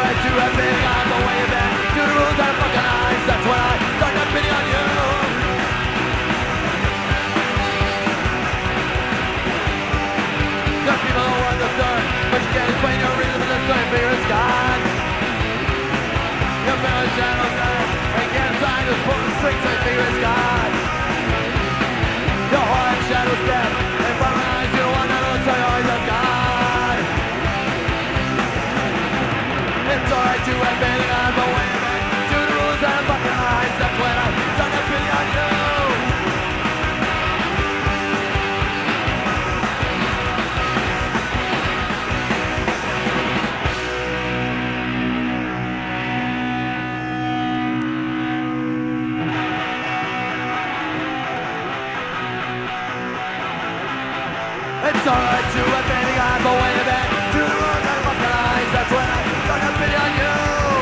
alright to admit I'm the way back to the rules that are fucking eyes. That's when I start not bidding on you. There are people who run the dirt, but you can't explain your reason for the same figure as God. Your family shadows there, and can't sign this pulling strings, same figure as God. Your heart shadows death, and from my eyes you want to know it's always of God. It's alright to admit I'm the way back to the rules that are fucking eyes. That's when I start not bidding on you. It's alright to admit I'm the way back to the rules that are fucking eyes. That's when I start not bidding on you.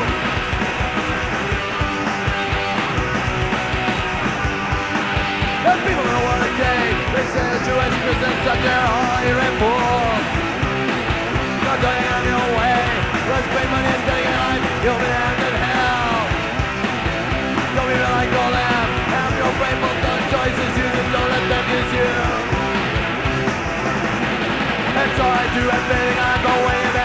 There's people who want a day. They say that you as present such a higher fool. Not doing it on your way. Let's pay money and getting a life. You'll be damned in hell. Don't even like all them. Have your faithful done choices. You just don't let them use you. It's alright to admit I'm the way